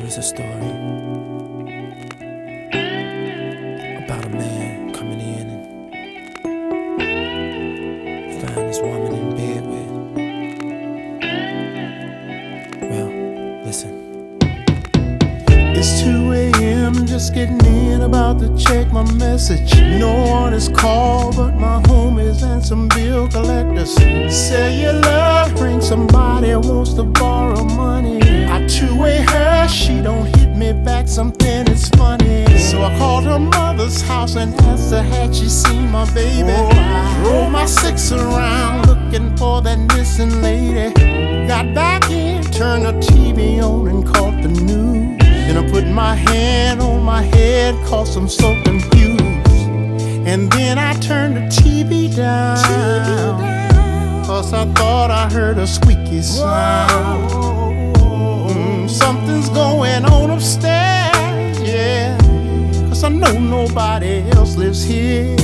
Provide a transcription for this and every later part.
is a story about a man coming in and find his woman in bed with. Well, listen. It's 2 a.m. just getting in, about to check my message. No one is called but my homies and some bill collectors. Cellular ring, somebody wants to borrow money. I two-way her, she don't hit me back, something is funny. So I called her mother's house and asked her had she seen my baby. I drove my 6 around looking for that missing lady. Got back in, turned the TV on and caught the news. Then I put my hand on my head, cause I'm so confused. And then I turned the TV down, cause I thought I heard a squeaky sound. Something's going on upstairs, yeah, cause I know nobody else lives here.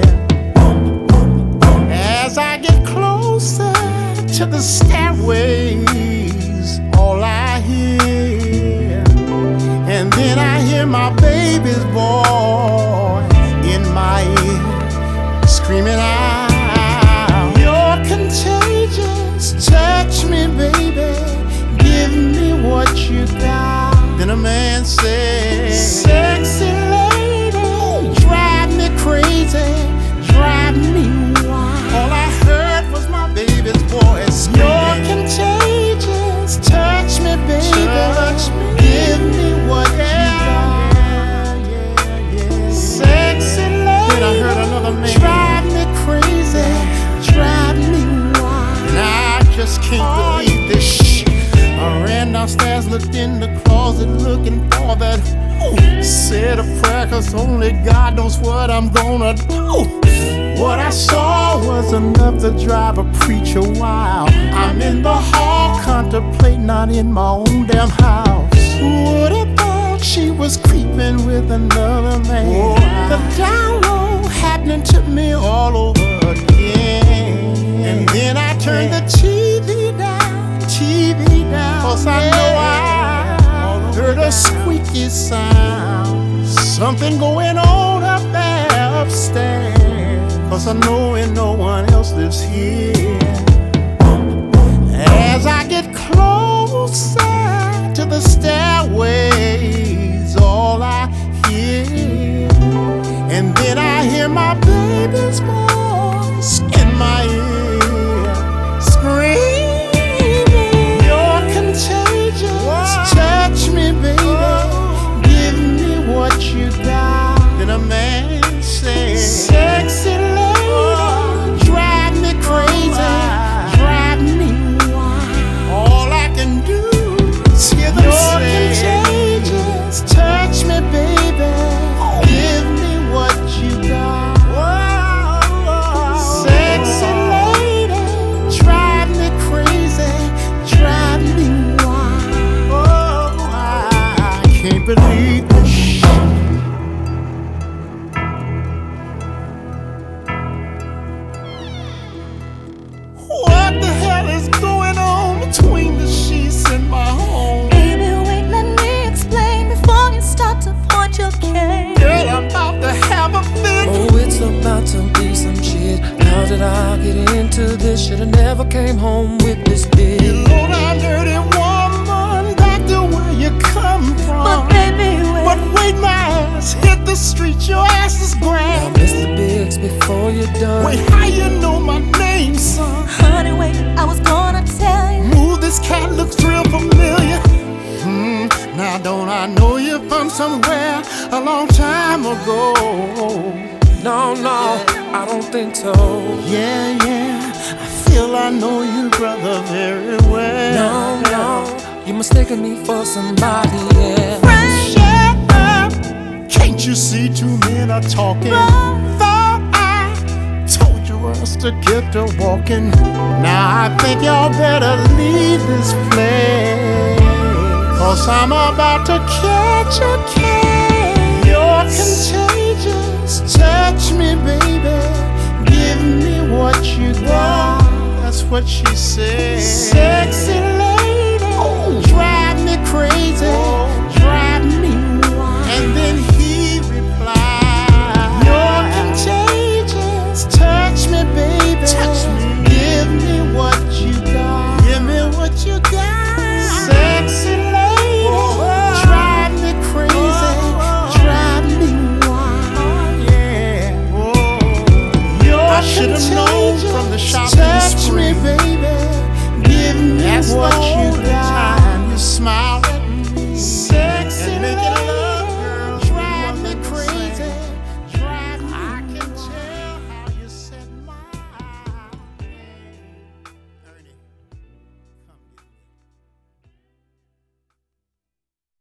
As I get closer to the stairways, all I hear, and then I hear my baby's voice in my ear, screaming out, "You're contagious, touch me, baby, give me what you got." Then a man said, "Sexy lady, drive me crazy, drive me wild." All I heard was my baby's voice screaming, "You're contagious, touch me, baby, touch me, give me what you got." Sexy lady, then I heard another man, "Drive me crazy, drive me wild." And I just can't believe this shit. I ran downstairs, looked in the closet, looking for that. Said a prayer, cause only God knows what I'm gonna do. What I saw was enough to drive a preacher wild. I'm in the hall, contemplating, not in my own damn house. Would have thought she was creeping with another man. The download happening to me all over again. And then I turned the TV down, cause I know I heard a squeaky sound. Something going on up there upstairs, cause I know and no one else lives here. As I get closer to the stairways, all I hear, and then I hear my baby's voice in my ear, screaming, "You're contagious, touch me, baby, give me what you got." Then a man said, "Sexy lady, drive me crazy, drive me wild." All I can do is hear them say, "You're contagious, touch me, baby, give me what you got." Sexy lady, drive me crazy, drive me wild. Oh, I can't believe this shit. What the hell is going on between the sheets in my home? Baby, wait, let me explain before you start to point your cane. Girl, I'm about to have a fit. Oh, it's about to be some shit. How did I get into this? Should've never came home with this You bitch. know that dirty woman, back to where you come from. But baby, wait. But wait, my ass hit the street, your ass is Now, grand. Mr. Biggs, before you're done, Wait, how you know my name, son? Honey, wait, I was gonna tell you. Ooh, this cat looks real familiar. Now don't I know you from somewhere a long time ago? no, I don't think so. Yeah, I feel I know you, brother, very well. No, you're mistaking me for somebody else. Shut up! Can't you see two men are talking? Thought I told you us to get to walking. Now I think y'all better leave this place, cause I'm about to catch a case. You're contagious, touch me, baby, give me what you got. That's what she said. Sexy lady, drive me crazy, Should have known from the shopping Touch spree. me, baby. Give me That's what the you only got. time you smile